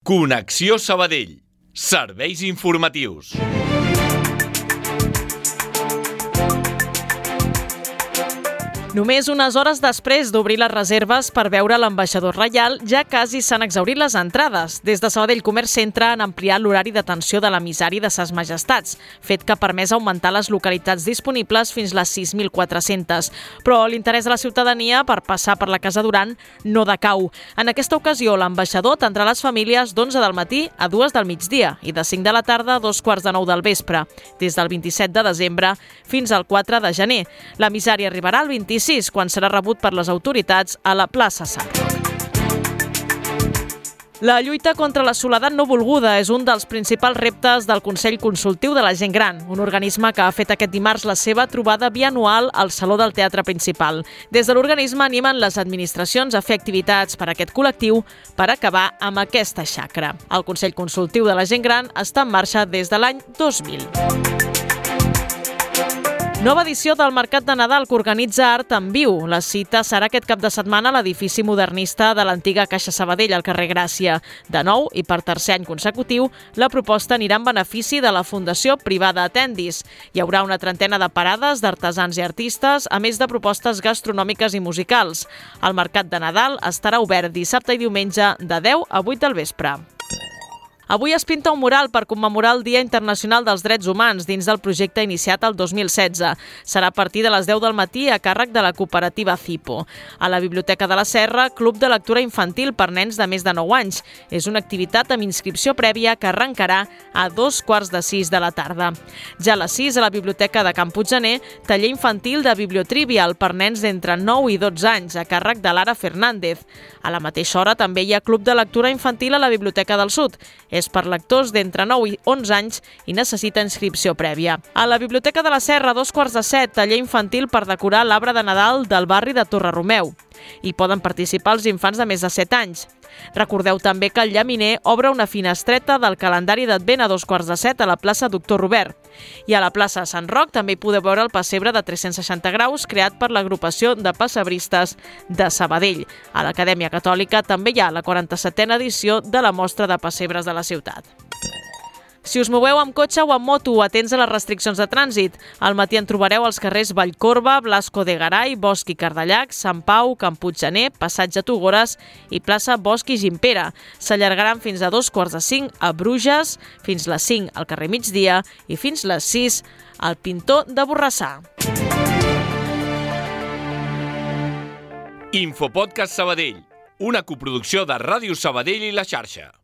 Connexió Sabadell. Serveis informatius. Només unes hores després d'obrir les reserves per veure l'ambaixador reial, ja quasi s'han exhaurit les entrades. Des de Sabadell Comerç Centre han ampliat l'horari d'atenció de l'emissari de Ses Majestats, fet que ha permès augmentar les localitats disponibles fins les 6.400. Però l'interès de la ciutadania per passar per la Casa Duran no decau. En aquesta ocasió, l'ambaixador atendrà les famílies d'11 del matí a 2 del migdia i de 5 de la tarda a 2:15 del vespre, des del 27 de desembre fins al 4 de gener. L'emissari arribarà el 26, quan serà rebut per les autoritats a la plaça Sant Roc. La lluita contra la soledat no volguda és un dels principals reptes del Consell Consultiu de la Gent Gran, un organisme que ha fet aquest dimarts la seva trobada bianual al Saló del Teatre Principal. Des de l'organisme animen les administracions a fer activitats per a aquest col·lectiu per acabar amb aquesta xacra. El Consell Consultiu de la Gent Gran està en marxa des de l'any 2000. Nova edició del Mercat de Nadal que organitza Art en Viu. La cita serà aquest cap de setmana a l'edifici modernista de l'antiga Caixa Sabadell al carrer Gràcia. De nou, i per tercer any consecutiu, la proposta anirà en benefici de la Fundació Privada Atendis. Hi haurà una trentena de parades d'artesans i artistes, a més de propostes gastronòmiques i musicals. El Mercat de Nadal estarà obert dissabte i diumenge de 10 a 8 del vespre. Avui es pinta un mural per commemorar el Dia Internacional dels Drets Humans dins del projecte iniciat el 2016. Serà a partir de les 10 del matí a càrrec de la cooperativa Cipo. A la Biblioteca de la Serra, Club de Lectura Infantil per nens de més de 9 anys. És una activitat amb inscripció prèvia que arrencarà a 5:45 de la tarda. Ja a les 6, a la Biblioteca de Can Puiggener, taller infantil de Bibliotrivial per nens d'entre 9 i 12 anys, a càrrec de Lara Fernández. A la mateixa hora també hi ha Club de Lectura Infantil a la Biblioteca del Sud. És per lectors d'entre 9 i 11 anys i necessita inscripció prèvia. A la Biblioteca de la Serra, a 2:15, taller infantil per decorar l'arbre de Nadal del barri de Torre-Romeu. Hi poden participar els infants de més de 7 anys. Recordeu també que el Llaminer obre una finestreta del calendari d'Advent a 2:15 a la plaça Doctor Robert. I a la plaça Sant Roc també hi podeu veure el pessebre de 360 graus creat per l'agrupació de pessebristes de Sabadell. A l'Acadèmia Catòlica també hi ha la 47a edició de la mostra de pessebres de la ciutat. Si us moveu amb cotxe o amb moto, atents a les restriccions de trànsit. Al matí en trobareu als carrers Vallcorba, Blasco de Garay, Bosch i Cardellac, Sant Pau, Can Puiggener, Passatge Togores i plaça Bosch i Gimpera. S'allargaran fins a 4:45 a Bruges, fins les 5 al carrer Migdia i fins les 6 al Pintor de Borrassà. Infopodcast Sabadell, una coproducció de Ràdio Sabadell i La Xarxa.